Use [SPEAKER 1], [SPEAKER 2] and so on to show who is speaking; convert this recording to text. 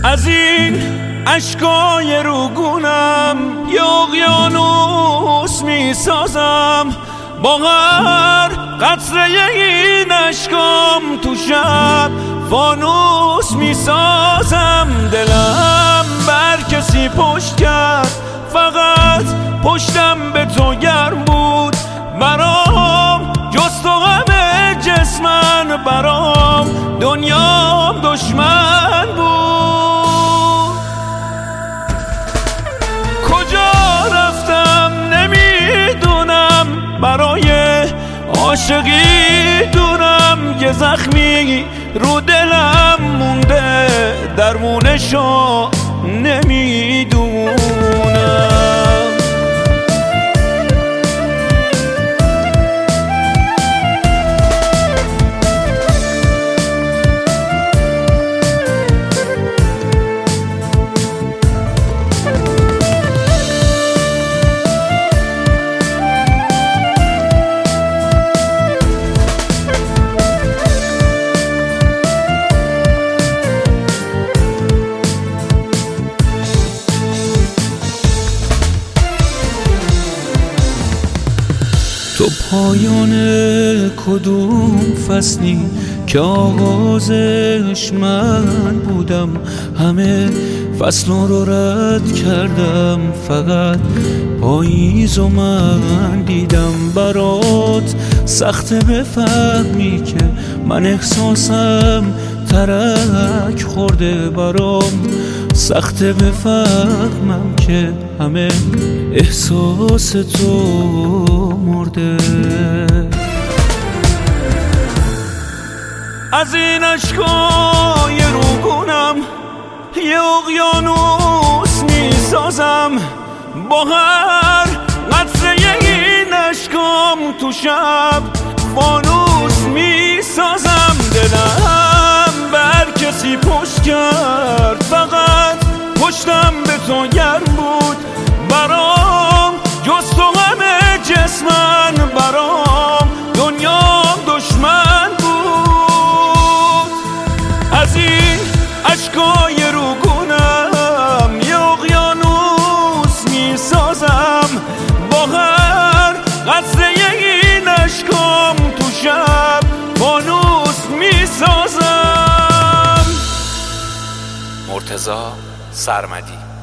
[SPEAKER 1] از این اشکای روگونم یه اقیانوس میسازم، با هر قطره این اشکام تو شب فانوس میسازم. دلم بر کسی پشت کرد، فقط پشتم به تو گرم بود. برام جز تو همه جسمن، برام دنیام دشمن بود. کجا رفتم نمیدونم، برای عاشقی دونم یه زخمی رو دلم مونده، درمونشو نمیدونم.
[SPEAKER 2] تو پایان کدوم فصلی که آغازش من بودم؟ همه فصل رو رد کردم، فقط پاییزو من دیدم. برات سخته بفهمی که من احساسم ترک خورده، برام سخته بفهمم که همه احساس تو مرده.
[SPEAKER 1] از این اشکای روگونم یه اقیانوس میسازم، با هر قطره این اشکام تو شب فانوس میسازم. دلم بر کسی پشت کرد، فقط پشتم به تو گرم بود. برام جز تو همه جسمن، برام دنیام دشمن بود. از این اشکای روگونم یه اقیانوس میسازم، با هر قطره این اشکام تو شب فانوس میسازم.
[SPEAKER 3] مرتضی سرمدی.